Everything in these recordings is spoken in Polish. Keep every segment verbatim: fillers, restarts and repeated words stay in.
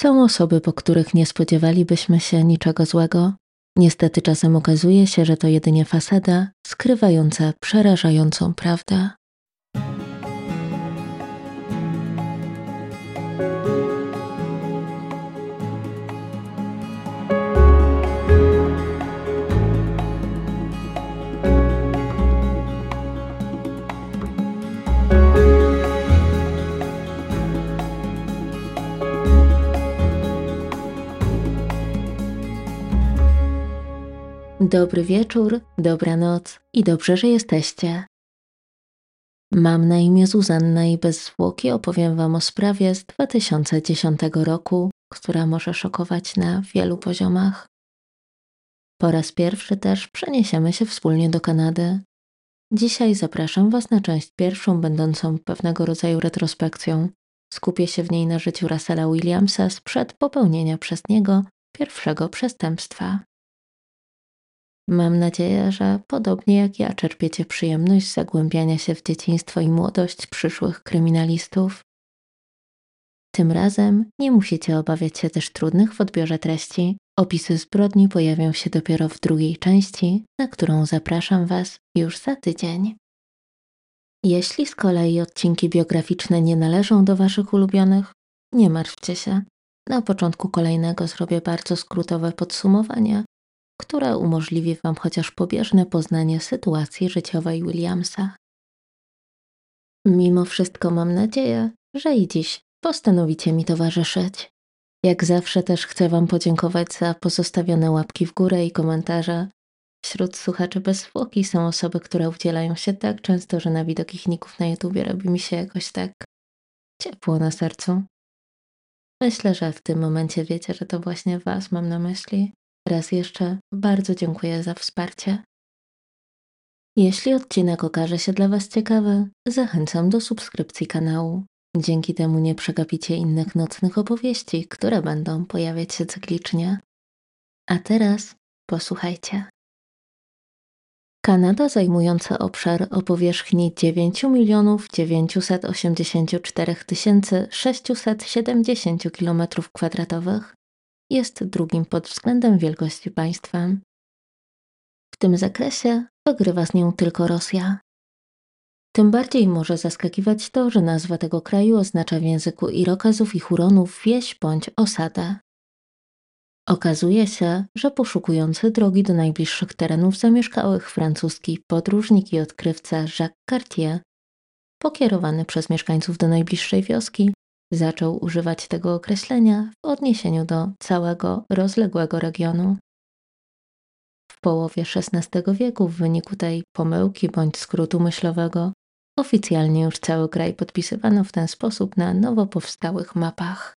Są osoby, po których nie spodziewalibyśmy się niczego złego. Niestety czasem okazuje się, że to jedynie fasada skrywająca przerażającą prawdę. Dobry wieczór, dobranoc i dobrze, że jesteście. Mam na imię Zuzanna i bez zwłoki opowiem Wam o sprawie z dwa tysiące dziesiątego roku, która może szokować na wielu poziomach. Po raz pierwszy też przeniesiemy się wspólnie do Kanady. Dzisiaj zapraszam Was na część pierwszą, będącą pewnego rodzaju retrospekcją. Skupię się w niej na życiu Russella Williamsa sprzed popełnienia przez niego pierwszego przestępstwa. Mam nadzieję, że podobnie jak ja czerpiecie przyjemność z zagłębiania się w dzieciństwo i młodość przyszłych kryminalistów. Tym razem nie musicie obawiać się też trudnych w odbiorze treści. Opisy zbrodni pojawią się dopiero w drugiej części, na którą zapraszam Was już za tydzień. Jeśli z kolei odcinki biograficzne nie należą do Waszych ulubionych, nie martwcie się. Na początku kolejnego zrobię bardzo skrótowe podsumowanie, które umożliwi Wam chociaż pobieżne poznanie sytuacji życiowej Williamsa. Mimo wszystko mam nadzieję, że i dziś postanowicie mi towarzyszyć. Jak zawsze też chcę Wam podziękować za pozostawione łapki w górę i komentarze. Wśród słuchaczy bez zwłoki są osoby, które udzielają się tak często, że na widok ich ników na YouTubie robi mi się jakoś tak ciepło na sercu. Myślę, że w tym momencie wiecie, że to właśnie Was mam na myśli. Raz jeszcze bardzo dziękuję za wsparcie. Jeśli odcinek okaże się dla Was ciekawy, zachęcam do subskrypcji kanału. Dzięki temu nie przegapicie innych nocnych opowieści, które będą pojawiać się cyklicznie. A teraz posłuchajcie. Kanada, zajmująca obszar o powierzchni dziewięć milionów dziewięćset osiemdziesiąt cztery tysiące sześćset siedemdziesiąt kilometrów kwadratowych, jest drugim pod względem wielkości państwem. W tym zakresie wygrywa z nią tylko Rosja. Tym bardziej może zaskakiwać to, że nazwa tego kraju oznacza w języku Irokazów i Huronów wieś bądź osadę. Okazuje się, że poszukujący drogi do najbliższych terenów zamieszkałych francuski podróżnik i odkrywca Jacques Cartier, pokierowany przez mieszkańców do najbliższej wioski, zaczął używać tego określenia w odniesieniu do całego rozległego regionu. W połowie szesnastego wieku w wyniku tej pomyłki bądź skrótu myślowego oficjalnie już cały kraj podpisywano w ten sposób na nowo powstałych mapach.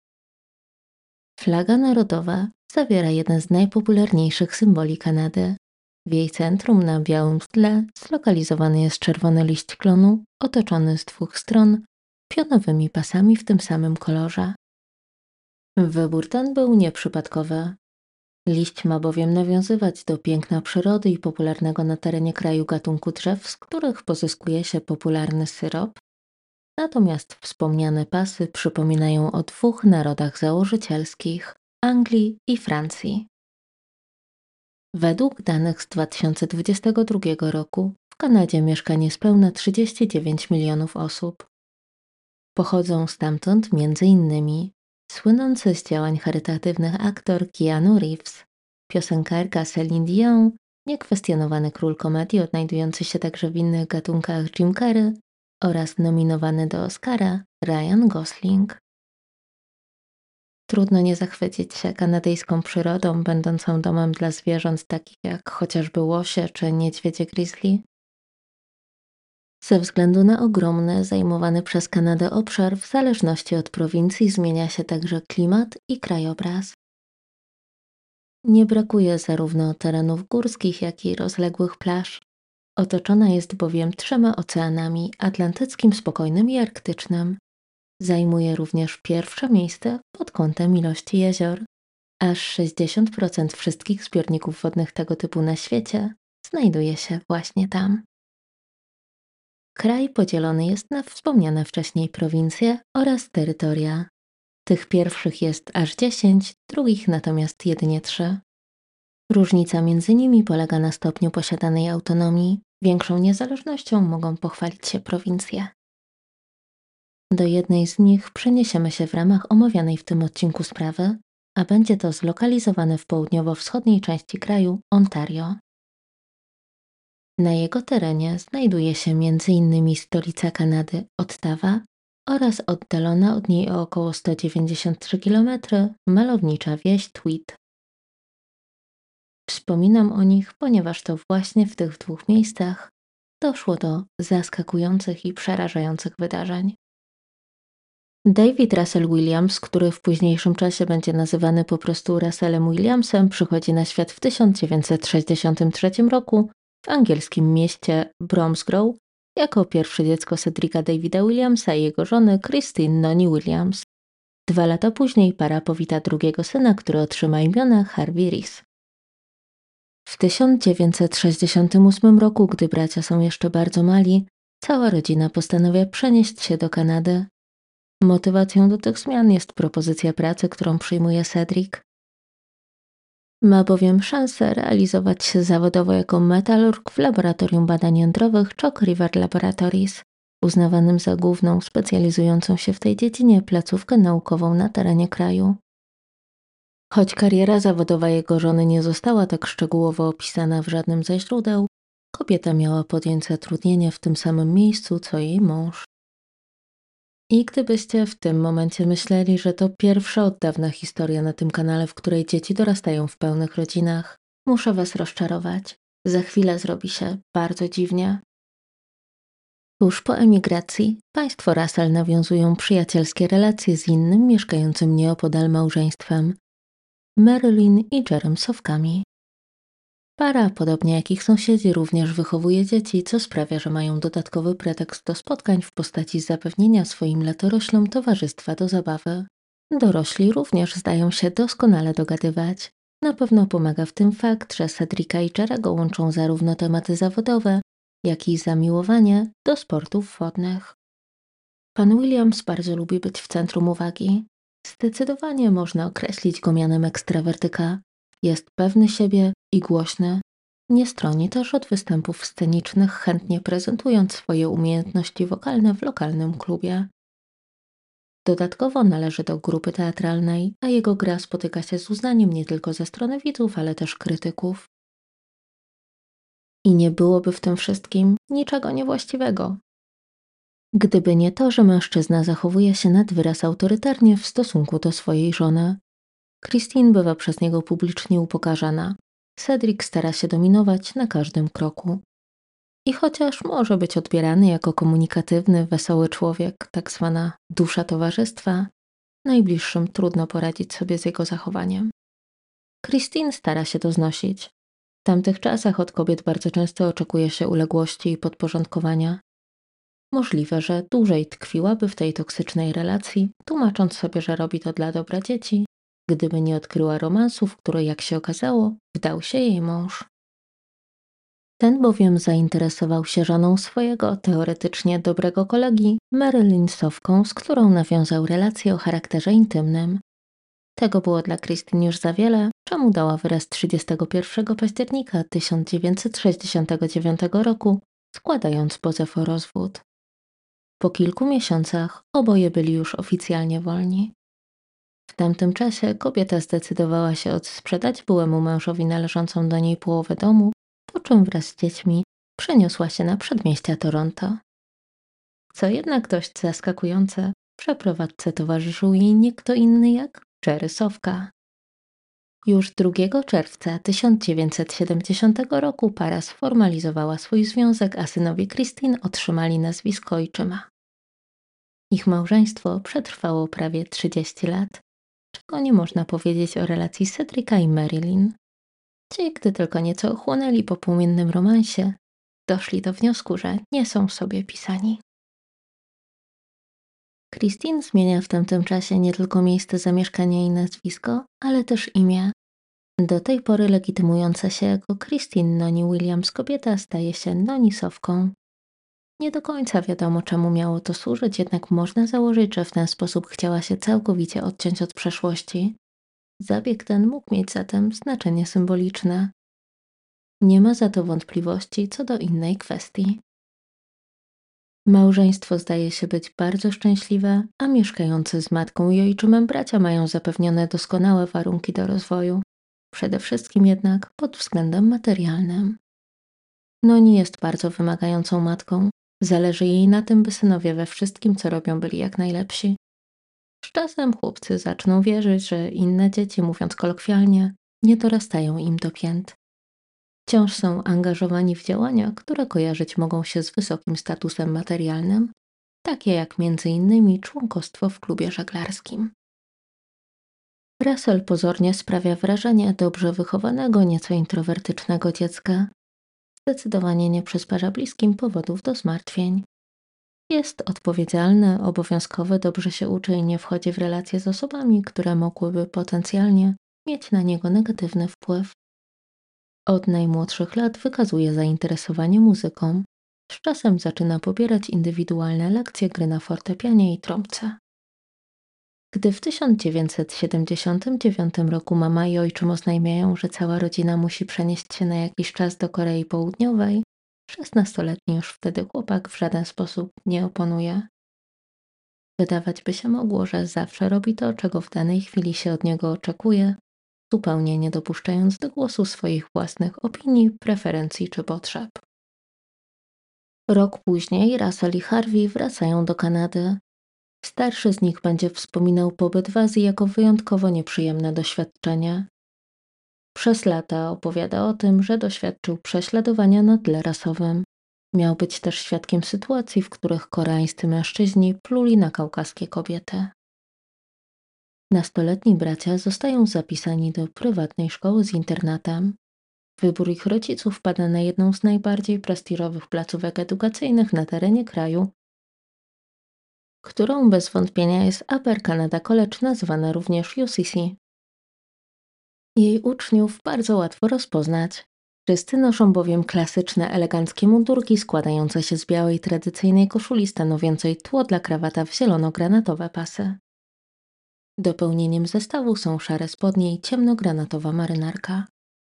Flaga narodowa zawiera jeden z najpopularniejszych symboli Kanady. W jej centrum na białym tle zlokalizowany jest czerwony liść klonu otoczony z dwóch stron pionowymi pasami w tym samym kolorze. Wybór ten był nieprzypadkowy. Liść ma bowiem nawiązywać do piękna przyrody i popularnego na terenie kraju gatunku drzew, z których pozyskuje się popularny syrop, natomiast wspomniane pasy przypominają o dwóch narodach założycielskich – Anglii i Francji. Według danych z dwa tysiące dwudziestego drugiego roku w Kanadzie mieszka niespełna trzydzieści dziewięć milionów osób. Pochodzą stamtąd między innymi słynący z działań charytatywnych aktor Keanu Reeves, piosenkarka Celine Dion, niekwestionowany król komedii odnajdujący się także w innych gatunkach Jim Carrey oraz nominowany do Oscara Ryan Gosling. Trudno nie zachwycić się kanadyjską przyrodą, będącą domem dla zwierząt takich jak chociażby łosie czy niedźwiedzie grizzly. Ze względu na ogromny, zajmowany przez Kanadę obszar, w zależności od prowincji zmienia się także klimat i krajobraz. Nie brakuje zarówno terenów górskich, jak i rozległych plaż. Otoczona jest bowiem trzema oceanami: atlantyckim, spokojnym i arktycznym. Zajmuje również pierwsze miejsce pod kątem ilości jezior. Aż sześćdziesiąt procent wszystkich zbiorników wodnych tego typu na świecie znajduje się właśnie tam. Kraj podzielony jest na wspomniane wcześniej prowincje oraz terytoria. Tych pierwszych jest aż dziesięć, drugich natomiast jedynie trzy. Różnica między nimi polega na stopniu posiadanej autonomii. Większą niezależnością mogą pochwalić się prowincje. Do jednej z nich przeniesiemy się w ramach omawianej w tym odcinku sprawy, a będzie to zlokalizowane w południowo-wschodniej części kraju Ontario. Na jego terenie znajduje się między innymi stolica Kanady Ottawa oraz oddalona od niej o około sto dziewięćdziesiąt trzy kilometry malownicza wieś Tweed. Wspominam o nich, ponieważ to właśnie w tych dwóch miejscach doszło do zaskakujących i przerażających wydarzeń. David Russell Williams, który w późniejszym czasie będzie nazywany po prostu Russellem Williamsem, przychodzi na świat w tysiąc dziewięćset sześćdziesiątym trzecim roku w angielskim mieście Bromsgrove jako pierwsze dziecko Cedricka Davida Williamsa i jego żony Christine Noni Williams. Dwa lata później para powita drugiego syna, który otrzyma imiona Harvey Reese. W tysiąc dziewięćset sześćdziesiątym ósmym roku, gdy bracia są jeszcze bardzo mali, cała rodzina postanawia przenieść się do Kanady. Motywacją do tych zmian jest propozycja pracy, którą przyjmuje Cedric. Ma bowiem szansę realizować się zawodowo jako metalurg w laboratorium badań jądrowych Chalk River Laboratories, uznawanym za główną specjalizującą się w tej dziedzinie placówkę naukową na terenie kraju. Choć kariera zawodowa jego żony nie została tak szczegółowo opisana w żadnym ze źródeł, kobieta miała podjąć zatrudnienie w tym samym miejscu, co jej mąż. I gdybyście w tym momencie myśleli, że to pierwsza od dawna historia na tym kanale, w której dzieci dorastają w pełnych rodzinach, muszę was rozczarować. Za chwilę zrobi się bardzo dziwnie. Tuż po emigracji państwo Russell nawiązują przyjacielskie relacje z innym mieszkającym nieopodal małżeństwem, Marilyn i Jerem Sowkami. Para, podobnie jak ich sąsiedzi, również wychowuje dzieci, co sprawia, że mają dodatkowy pretekst do spotkań w postaci zapewnienia swoim latoroślom towarzystwa do zabawy. Dorośli również zdają się doskonale dogadywać. Na pewno pomaga w tym fakt, że Cedricka i Jerego łączą zarówno tematy zawodowe, jak i zamiłowanie do sportów wodnych. Pan Williams bardzo lubi być w centrum uwagi. Zdecydowanie można określić go mianem ekstrawertyka. Jest pewny siebie i głośny. Nie stroni też od występów scenicznych, chętnie prezentując swoje umiejętności wokalne w lokalnym klubie. Dodatkowo należy do grupy teatralnej, a jego gra spotyka się z uznaniem nie tylko ze strony widzów, ale też krytyków. I nie byłoby w tym wszystkim niczego niewłaściwego. Gdyby nie to, że mężczyzna zachowuje się nad wyraz autorytarnie w stosunku do swojej żony. Christine bywa przez niego publicznie upokarzana. Cedric stara się dominować na każdym kroku. I chociaż może być odbierany jako komunikatywny, wesoły człowiek, tak zwana dusza towarzystwa, najbliższym trudno poradzić sobie z jego zachowaniem. Christine stara się to znosić. W tamtych czasach od kobiet bardzo często oczekuje się uległości i podporządkowania. Możliwe, że dłużej tkwiłaby w tej toksycznej relacji, tłumacząc sobie, że robi to dla dobra dzieci, gdyby nie odkryła romansu, w który, jak się okazało, wdał się jej mąż. Ten bowiem zainteresował się żoną swojego, teoretycznie dobrego kolegi, Marilyn Sowką, z którą nawiązał relację o charakterze intymnym. Tego było dla Christine już za wiele, czemu dała wyraz trzydziestego pierwszego października tysiąc dziewięćset sześćdziesiątego dziewiątego roku, składając pozew o rozwód. Po kilku miesiącach oboje byli już oficjalnie wolni. W tamtym czasie kobieta zdecydowała się odsprzedać byłemu mężowi należącą do niej połowę domu, po czym wraz z dziećmi przeniosła się na przedmieścia Toronto. Co jednak dość zaskakujące, przeprowadzce towarzyszył jej nie kto inny jak Jerry Sowka. Już drugiego czerwca tysiąc dziewięćset siedemdziesiątego roku para sformalizowała swój związek, a synowie Christine otrzymali nazwisko ojczyma. Ich małżeństwo przetrwało prawie trzydzieści lat, czego nie można powiedzieć o relacji Cedricka i Marilyn. Ci, gdy tylko nieco ochłonęli po płomiennym romansie, doszli do wniosku, że nie są sobie pisani. Christine zmienia w tamtym czasie nie tylko miejsce zamieszkania i nazwisko, ale też imię. Do tej pory legitymująca się jako Christine Noni Williams kobieta staje się Noni Sowką. Nie do końca wiadomo, czemu miało to służyć, jednak można założyć, że w ten sposób chciała się całkowicie odciąć od przeszłości. Zabieg ten mógł mieć zatem znaczenie symboliczne. Nie ma za to wątpliwości co do innej kwestii. Małżeństwo zdaje się być bardzo szczęśliwe, a mieszkający z matką i ojczymem bracia mają zapewnione doskonałe warunki do rozwoju, przede wszystkim jednak pod względem materialnym. Noni jest bardzo wymagającą matką, zależy jej na tym, by synowie we wszystkim, co robią, byli jak najlepsi. Z czasem chłopcy zaczną wierzyć, że inne dzieci, mówiąc kolokwialnie, nie dorastają im do pięt. Wciąż są angażowani w działania, które kojarzyć mogą się z wysokim statusem materialnym, takie jak między innymi członkostwo w klubie żeglarskim. Russell pozornie sprawia wrażenie dobrze wychowanego, nieco introwertycznego dziecka. Zdecydowanie nie przysparza bliskim powodów do zmartwień. Jest odpowiedzialny, obowiązkowy, dobrze się uczy i nie wchodzi w relacje z osobami, które mogłyby potencjalnie mieć na niego negatywny wpływ. Od najmłodszych lat wykazuje zainteresowanie muzyką. Z czasem zaczyna pobierać indywidualne lekcje gry na fortepianie i trąbce. Gdy w tysiąc dziewięćset siedemdziesiątym dziewiątym roku mama i ojczym oznajmiają, że cała rodzina musi przenieść się na jakiś czas do Korei Południowej, szesnastoletni już wtedy chłopak w żaden sposób nie oponuje. Wydawać by się mogło, że zawsze robi to, czego w danej chwili się od niego oczekuje, zupełnie nie dopuszczając do głosu swoich własnych opinii, preferencji czy potrzeb. Rok później Russell i Harvey wracają do Kanady. Starszy z nich będzie wspominał pobyt w Azji jako wyjątkowo nieprzyjemne doświadczenie. Przez lata opowiada o tym, że doświadczył prześladowania na tle rasowym. Miał być też świadkiem sytuacji, w których koreańscy mężczyźni pluli na kaukaskie kobiety. Nastoletni bracia zostają zapisani do prywatnej szkoły z internatem. Wybór ich rodziców pada na jedną z najbardziej prestiżowych placówek edukacyjnych na terenie kraju, którą bez wątpienia jest Upper Canada College, nazywana również U C C. Jej uczniów bardzo łatwo rozpoznać. Wszyscy noszą bowiem klasyczne, eleganckie mundurki składające się z białej, tradycyjnej koszuli stanowiącej tło dla krawata w zielono-granatowe pasy. Dopełnieniem zestawu są szare spodnie i ciemnogranatowa marynarka.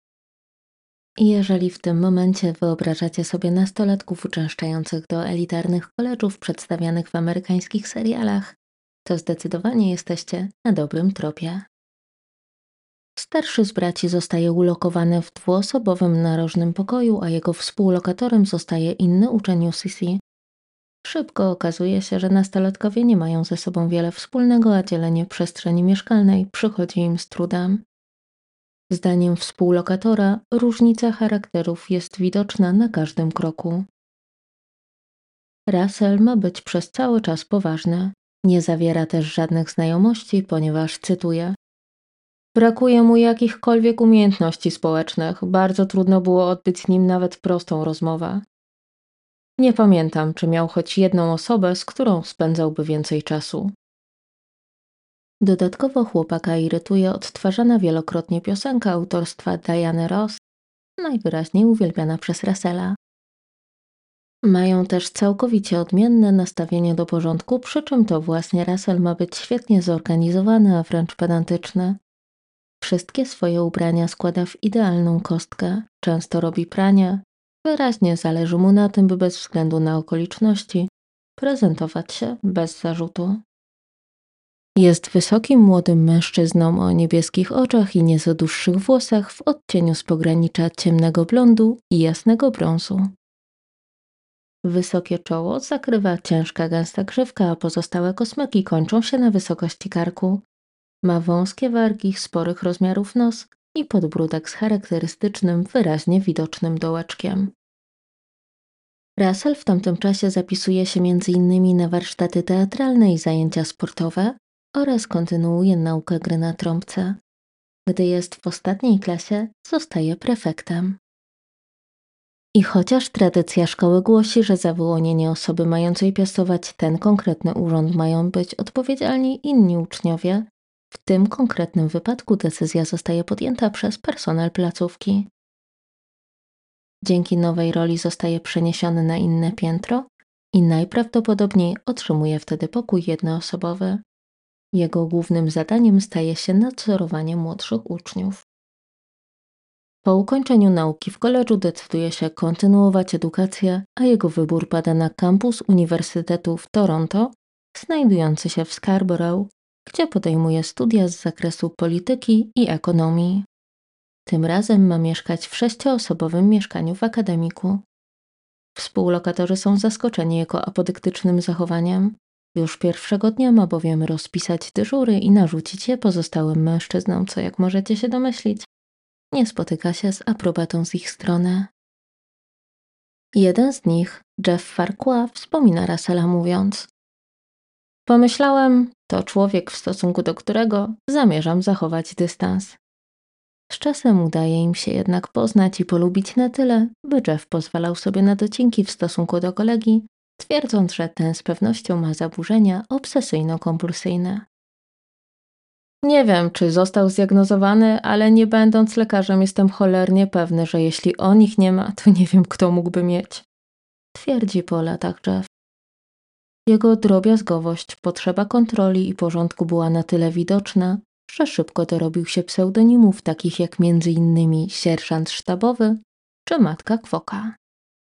Jeżeli w tym momencie wyobrażacie sobie nastolatków uczęszczających do elitarnych koledżów przedstawianych w amerykańskich serialach, to zdecydowanie jesteście na dobrym tropie. Starszy z braci zostaje ulokowany w dwuosobowym narożnym pokoju, a jego współlokatorem zostaje inny uczeń U C C. Szybko okazuje się, że nastolatkowie nie mają ze sobą wiele wspólnego, a dzielenie przestrzeni mieszkalnej przychodzi im z trudem. Zdaniem współlokatora różnica charakterów jest widoczna na każdym kroku. Russell ma być przez cały czas poważny. Nie zawiera też żadnych znajomości, ponieważ, cytuję, brakuje mu jakichkolwiek umiejętności społecznych. Bardzo trudno było odbyć z nim nawet prostą rozmowę. Nie pamiętam, czy miał choć jedną osobę, z którą spędzałby więcej czasu. Dodatkowo chłopaka irytuje odtwarzana wielokrotnie piosenka autorstwa Diany Ross, najwyraźniej uwielbiana przez Russella. Mają też całkowicie odmienne nastawienie do porządku, przy czym to właśnie Russell ma być świetnie zorganizowany, a wręcz pedantyczny. Wszystkie swoje ubrania składa w idealną kostkę, często robi pranie, wyraźnie zależy mu na tym, by bez względu na okoliczności prezentować się bez zarzutu. Jest wysokim młodym mężczyzną o niebieskich oczach i nieco dłuższych włosach w odcieniu z pogranicza ciemnego blondu i jasnego brązu. Wysokie czoło zakrywa ciężka, gęsta grzywka, a pozostałe kosmyki kończą się na wysokości karku. Ma wąskie wargi, sporych rozmiarów nos i podbródek z charakterystycznym, wyraźnie widocznym dołeczkiem. Russell w tamtym czasie zapisuje się między innymi na warsztaty teatralne i zajęcia sportowe oraz kontynuuje naukę gry na trąbce. Gdy jest w ostatniej klasie, zostaje prefektem. I chociaż tradycja szkoły głosi, że za wyłonienie osoby mającej piastować ten konkretny urząd mają być odpowiedzialni inni uczniowie, w tym konkretnym wypadku decyzja zostaje podjęta przez personel placówki. Dzięki nowej roli zostaje przeniesiony na inne piętro, i najprawdopodobniej otrzymuje wtedy pokój jednoosobowy. Jego głównym zadaniem staje się nadzorowanie młodszych uczniów. Po ukończeniu nauki w koledżu decyduje się kontynuować edukację, a jego wybór pada na kampus Uniwersytetu w Toronto, znajdujący się w Scarborough, gdzie podejmuje studia z zakresu polityki i ekonomii. Tym razem ma mieszkać w sześcioosobowym mieszkaniu w akademiku. Współlokatorzy są zaskoczeni jego apodyktycznym zachowaniem. Już pierwszego dnia ma bowiem rozpisać dyżury i narzucić je pozostałym mężczyznom, co jak możecie się domyślić, nie spotyka się z aprobatą z ich strony. Jeden z nich, Jeff Farquhar, wspomina Russella mówiąc: pomyślałem, to człowiek, w stosunku do którego zamierzam zachować dystans. Z czasem udaje im się jednak poznać i polubić na tyle, by Jeff pozwalał sobie na docinki w stosunku do kolegi, twierdząc, że ten z pewnością ma zaburzenia obsesyjno-kompulsyjne. Nie wiem, czy został zdiagnozowany, ale nie będąc lekarzem jestem cholernie pewny, że jeśli on ich nie ma, to nie wiem, kto mógłby mieć. Twierdzi po latach Jeff. Jego drobiazgowość, potrzeba kontroli i porządku była na tyle widoczna, że szybko dorobił się pseudonimów takich jak między innymi sierżant sztabowy czy matka Kwoka.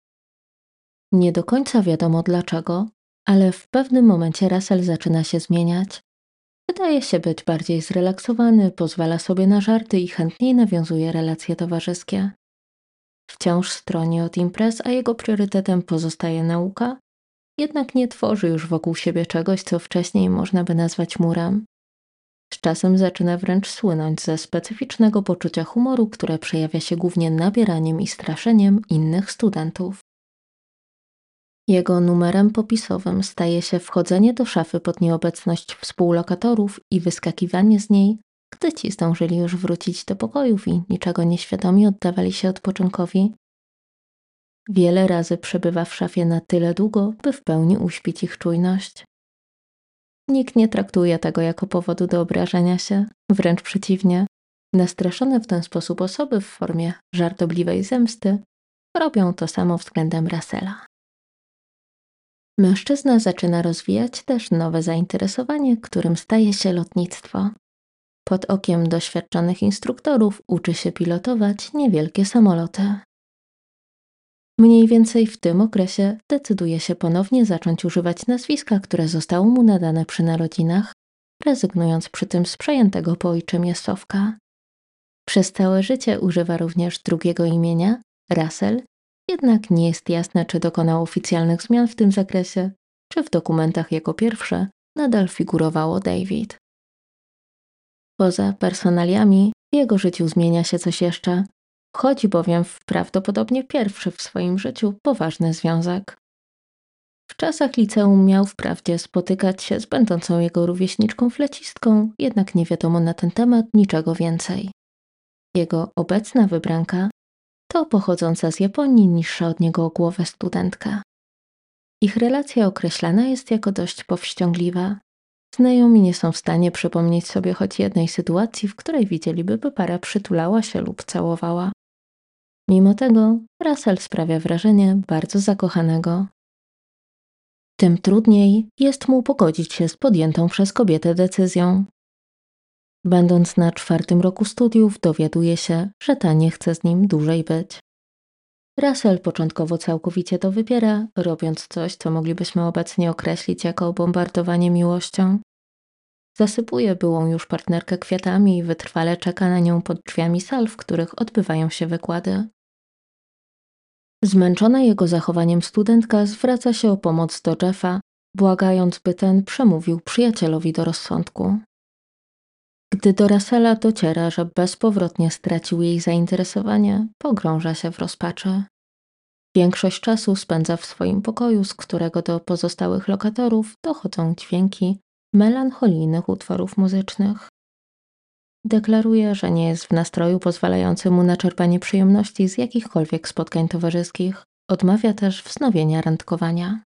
Nie do końca wiadomo dlaczego, ale w pewnym momencie Russell zaczyna się zmieniać. Wydaje się być bardziej zrelaksowany, pozwala sobie na żarty i chętniej nawiązuje relacje towarzyskie. Wciąż stroni od imprez, a jego priorytetem pozostaje nauka, jednak nie tworzy już wokół siebie czegoś, co wcześniej można by nazwać murem. Z czasem zaczyna wręcz słynąć ze specyficznego poczucia humoru, które przejawia się głównie nabieraniem i straszeniem innych studentów. Jego numerem popisowym staje się wchodzenie do szafy pod nieobecność współlokatorów i wyskakiwanie z niej, gdy ci zdążyli już wrócić do pokojów i niczego nieświadomi oddawali się odpoczynkowi. Wiele razy przebywa w szafie na tyle długo, by w pełni uśpić ich czujność. Nikt nie traktuje tego jako powodu do obrażenia się, wręcz przeciwnie. Nastraszone w ten sposób osoby w formie żartobliwej zemsty robią to samo względem Russella. Mężczyzna zaczyna rozwijać też nowe zainteresowanie, którym staje się lotnictwo. Pod okiem doświadczonych instruktorów uczy się pilotować niewielkie samoloty. Mniej więcej w tym okresie decyduje się ponownie zacząć używać nazwiska, które zostało mu nadane przy narodzinach, rezygnując przy tym z przejętego po ojczymie Sowka. Przez całe życie używa również drugiego imienia, Russell, jednak nie jest jasne, czy dokonał oficjalnych zmian w tym zakresie, czy w dokumentach jako pierwsze nadal figurowało David. Poza personaliami w jego życiu zmienia się coś jeszcze. Wchodzi bowiem w prawdopodobnie pierwszy w swoim życiu poważny związek. W czasach liceum miał wprawdzie spotykać się z będącą jego rówieśniczką flecistką, jednak nie wiadomo na ten temat niczego więcej. Jego obecna wybranka to pochodząca z Japonii niższa od niego o głowę studentka. Ich relacja określana jest jako dość powściągliwa. Znajomi nie są w stanie przypomnieć sobie choć jednej sytuacji, w której widzieliby, by para przytulała się lub całowała. Mimo tego Russell sprawia wrażenie bardzo zakochanego. Tym trudniej jest mu pogodzić się z podjętą przez kobietę decyzją. Będąc na czwartym roku studiów, dowiaduje się, że ta nie chce z nim dłużej być. Russell początkowo całkowicie to wypiera, robiąc coś, co moglibyśmy obecnie określić jako bombardowanie miłością. Zasypuje byłą już partnerkę kwiatami i wytrwale czeka na nią pod drzwiami sal, w których odbywają się wykłady. Zmęczona jego zachowaniem studentka zwraca się o pomoc do Jeffa, błagając, by ten przemówił przyjacielowi do rozsądku. Gdy do Russella dociera, że bezpowrotnie stracił jej zainteresowanie, pogrąża się w rozpaczy. Większość czasu spędza w swoim pokoju, z którego do pozostałych lokatorów dochodzą dźwięki melancholijnych utworów muzycznych. Deklaruje, że nie jest w nastroju pozwalającym mu na czerpanie przyjemności z jakichkolwiek spotkań towarzyskich. Odmawia też wznowienia randkowania.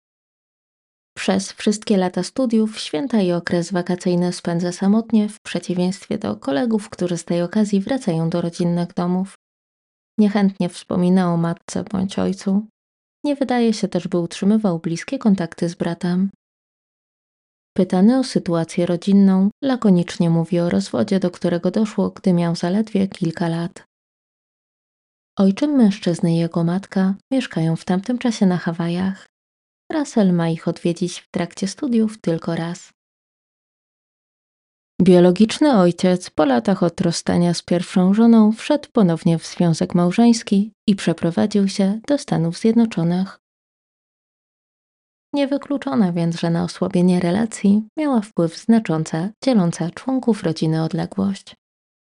Przez wszystkie lata studiów, święta i okres wakacyjny spędza samotnie, w przeciwieństwie do kolegów, którzy z tej okazji wracają do rodzinnych domów. Niechętnie wspomina o matce bądź ojcu. Nie wydaje się też, by utrzymywał bliskie kontakty z bratem. Pytany o sytuację rodzinną, lakonicznie mówi o rozwodzie, do którego doszło, gdy miał zaledwie kilka lat. Ojczym mężczyzny i jego matka mieszkają w tamtym czasie na Hawajach. Russell ma ich odwiedzić w trakcie studiów tylko raz. Biologiczny ojciec po latach od rozstania z pierwszą żoną wszedł ponownie w związek małżeński i przeprowadził się do Stanów Zjednoczonych. Niewykluczone więc, że na osłabienie relacji miała wpływ znacząca, dzieląca członków rodziny odległość.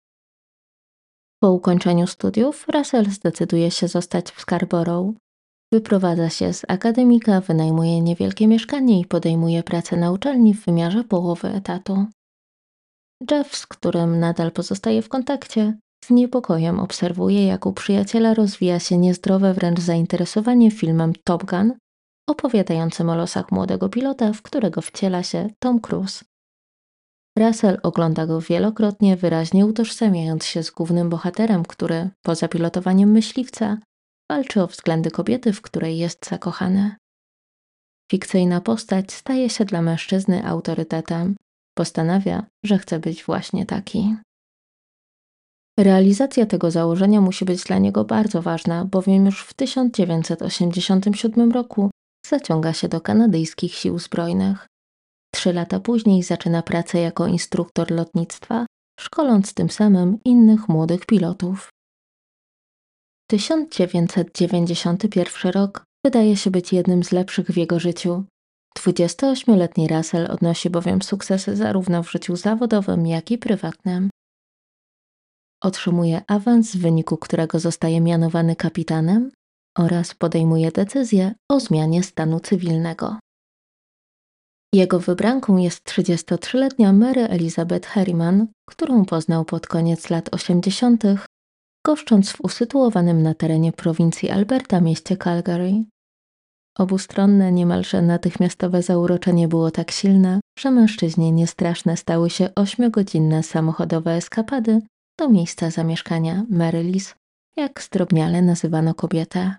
Po ukończeniu studiów Russell zdecyduje się zostać w Scarborough. Wyprowadza się z akademika, wynajmuje niewielkie mieszkanie i podejmuje pracę na uczelni w wymiarze połowy etatu. Jeff, z którym nadal pozostaje w kontakcie, z niepokojem obserwuje, jak u przyjaciela rozwija się niezdrowe wręcz zainteresowanie filmem Top Gun, opowiadającym o losach młodego pilota, w którego wciela się Tom Cruise. Russell ogląda go wielokrotnie, wyraźnie utożsamiając się z głównym bohaterem, który, poza pilotowaniem myśliwca, walczy o względy kobiety, w której jest zakochany. Fikcyjna postać staje się dla mężczyzny autorytetem. Postanawia, że chce być właśnie taki. Realizacja tego założenia musi być dla niego bardzo ważna, bowiem już w tysiąc dziewięćset osiemdziesiątym siódmym roku zaciąga się do kanadyjskich sił zbrojnych. Trzy lata później zaczyna pracę jako instruktor lotnictwa, szkoląc tym samym innych młodych pilotów. tysiąc dziewięćset dziewięćdziesiąty pierwszy rok wydaje się być jednym z lepszych w jego życiu. dwudziestoośmioletni Russell odnosi bowiem sukcesy zarówno w życiu zawodowym, jak i prywatnym. Otrzymuje awans, w wyniku którego zostaje mianowany kapitanem oraz podejmuje decyzję o zmianie stanu cywilnego. Jego wybranką jest trzydziestotrzyletnia Mary Elizabeth Harriman, którą poznał pod koniec lat osiemdziesiątych, goszcząc w usytuowanym na terenie prowincji Alberta mieście Calgary. Obustronne, niemalże natychmiastowe zauroczenie było tak silne, że mężczyźnie niestraszne stały się ośmiogodzinne samochodowe eskapady do miejsca zamieszkania Mary Liz, jak zdrobniale nazywano kobietę.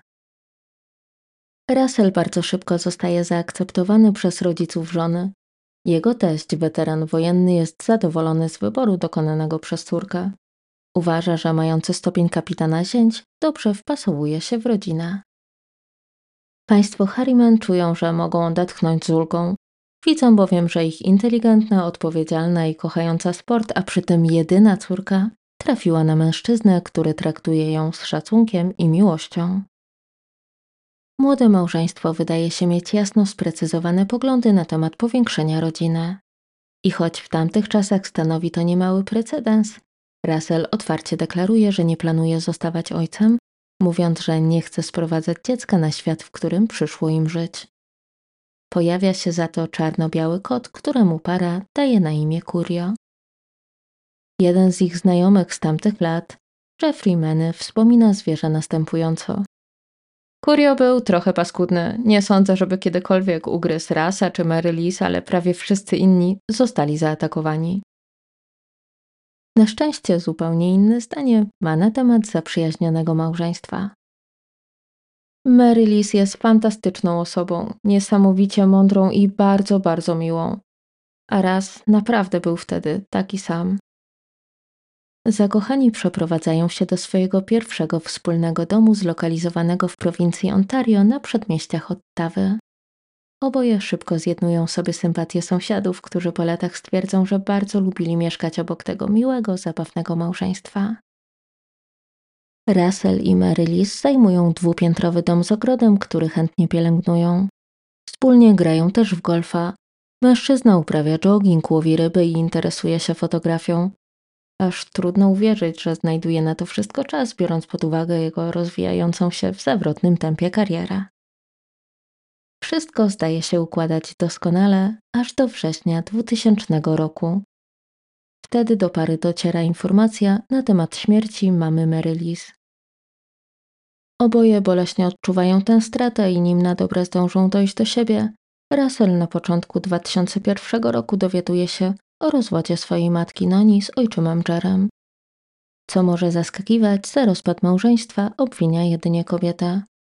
Russell bardzo szybko zostaje zaakceptowany przez rodziców żony. Jego teść, weteran wojenny, jest zadowolony z wyboru dokonanego przez córkę. Uważa, że mający stopień kapitana zięć dobrze wpasowuje się w rodzinę. Państwo Harriman czują, że mogą odetchnąć z ulgą. Widzą bowiem, że ich inteligentna, odpowiedzialna i kochająca sport, a przy tym jedyna córka, trafiła na mężczyznę, który traktuje ją z szacunkiem i miłością. Młode małżeństwo wydaje się mieć jasno sprecyzowane poglądy na temat powiększenia rodziny. I choć w tamtych czasach stanowi to niemały precedens, Russell otwarcie deklaruje, że nie planuje zostawać ojcem, mówiąc, że nie chce sprowadzać dziecka na świat, w którym przyszło im żyć. Pojawia się za to czarno-biały kot, któremu para daje na imię Curio. Jeden z ich znajomych z tamtych lat, Jeffrey Manny, wspomina zwierzę następująco. Curio był trochę paskudny. Nie sądzę, żeby kiedykolwiek ugryzł Russa czy Mary Liz, ale prawie wszyscy inni zostali zaatakowani. Na szczęście zupełnie inne zdanie ma na temat zaprzyjaźnionego małżeństwa. Mary Liz jest fantastyczną osobą, niesamowicie mądrą i bardzo, bardzo miłą. A Russ naprawdę był wtedy taki sam. Zakochani przeprowadzają się do swojego pierwszego wspólnego domu zlokalizowanego w prowincji Ontario na przedmieściach Ottawy. Oboje szybko zjednują sobie sympatię sąsiadów, którzy po latach stwierdzą, że bardzo lubili mieszkać obok tego miłego, zabawnego małżeństwa. Russell i Mary Liz zajmują dwupiętrowy dom z ogrodem, który chętnie pielęgnują. Wspólnie grają też w golfa. Mężczyzna uprawia jogging, łowi ryby i interesuje się fotografią. Aż trudno uwierzyć, że znajduje na to wszystko czas, biorąc pod uwagę jego rozwijającą się w zawrotnym tempie karierę. Wszystko zdaje się układać doskonale aż do września dwutysięcznego roku. Wtedy do pary dociera informacja na temat śmierci mamy Mary Liz. Oboje boleśnie odczuwają tę stratę i nim na dobre zdążą dojść do siebie, Russell na początku dwa tysiące pierwszego roku dowiaduje się o rozwodzie swojej matki Noni z ojczymem Jerem. Co może zaskakiwać, za rozpad małżeństwa obwinia jedynie kobietę.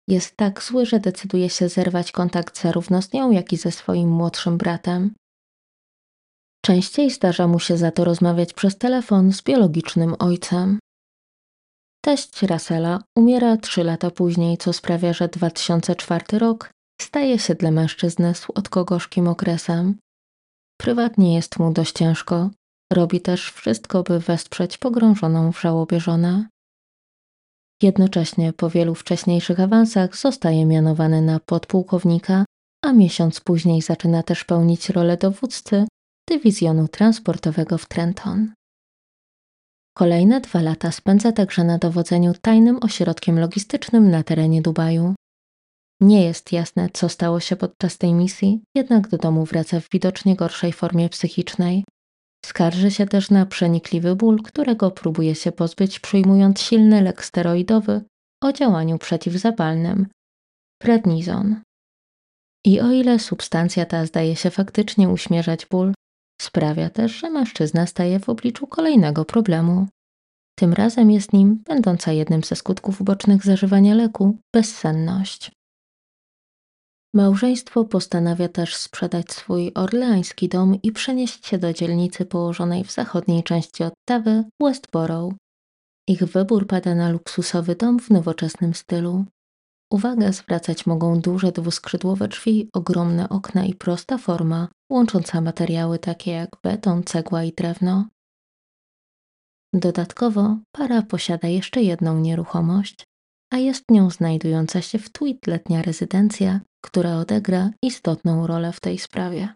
Jest tak zły, że decyduje się zerwać kontakt zarówno z nią, jak i ze swoim młodszym bratem. Częściej zdarza mu się za to rozmawiać przez telefon z biologicznym ojcem. Teść Russella umiera trzy lata później, co sprawia, że dwa tysiące czwarty rok staje się dla mężczyzny słodko-gorzkim okresem. Prywatnie jest mu dość ciężko. Robi też wszystko, by wesprzeć pogrążoną w żałobie żonę. Jednocześnie po wielu wcześniejszych awansach zostaje mianowany na podpułkownika, a miesiąc później zaczyna też pełnić rolę dowódcy dywizjonu transportowego w Trenton. Kolejne dwa lata spędza także na dowodzeniu tajnym ośrodkiem logistycznym na terenie Dubaju. Nie jest jasne, co stało się podczas tej misji, jednak do domu wraca w widocznie gorszej formie psychicznej. Skarży się też na przenikliwy ból, którego próbuje się pozbyć, przyjmując silny lek steroidowy o działaniu przeciwzapalnym – prednizon. I o ile substancja ta zdaje się faktycznie uśmierzać ból, sprawia też, że mężczyzna staje w obliczu kolejnego problemu. Tym razem jest nim, będąca jednym ze skutków ubocznych zażywania leku, bezsenność. Małżeństwo postanawia też sprzedać swój orleański dom i przenieść się do dzielnicy położonej w zachodniej części Ottawy, Westborough. Ich wybór pada na luksusowy dom w nowoczesnym stylu. Uwagę zwracać mogą duże dwuskrzydłowe drzwi, ogromne okna i prosta forma, łącząca materiały takie jak beton, cegła i drewno. Dodatkowo para posiada jeszcze jedną nieruchomość, a jest nią znajdująca się w Tweed letnia rezydencja, która odegra istotną rolę w tej sprawie.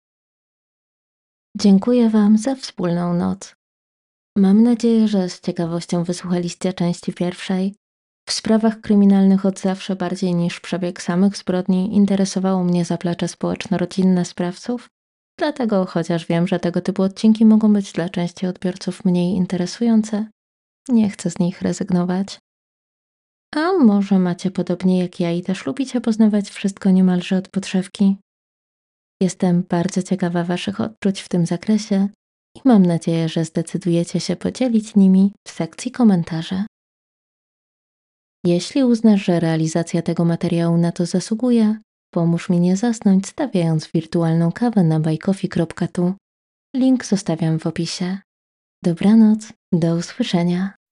Dziękuję Wam za wspólną noc. Mam nadzieję, że z ciekawością wysłuchaliście części pierwszej. W sprawach kryminalnych od zawsze bardziej niż przebieg samych zbrodni interesowało mnie zaplecze społeczno-rodzinne sprawców, dlatego chociaż wiem, że tego typu odcinki mogą być dla części odbiorców mniej interesujące, nie chcę z nich rezygnować. A może macie podobnie jak ja i też lubicie poznawać wszystko niemalże od podszewki? Jestem bardzo ciekawa Waszych odczuć w tym zakresie i mam nadzieję, że zdecydujecie się podzielić nimi w sekcji komentarzy. Jeśli uznasz, że realizacja tego materiału na to zasługuje, pomóż mi nie zasnąć stawiając wirtualną kawę na buy coffee kropka tu. Link zostawiam w opisie. Dobranoc, do usłyszenia.